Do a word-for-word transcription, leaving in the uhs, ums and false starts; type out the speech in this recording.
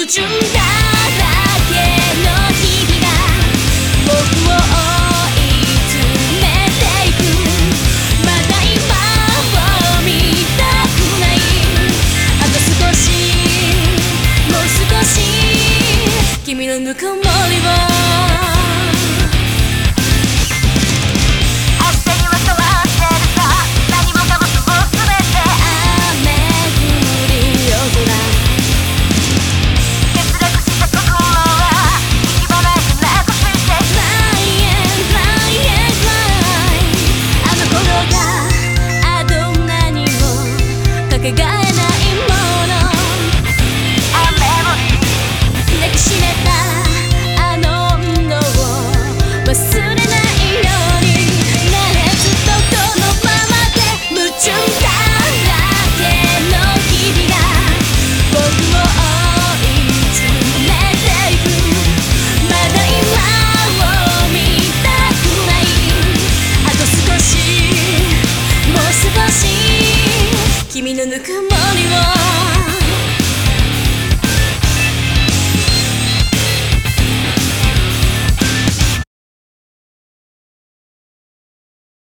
中だらけの日々が僕を追い詰めていく。まだ今を見たくない。あと少しもう少し君のぬくもりをかけがえないもの、抱きしめたあの温度を忘れないように。ねえずっとこのままで夢中だらけの日々が僕を追い詰めていく。まだ今を見たくない。あと少しもう少し君のぬくもりを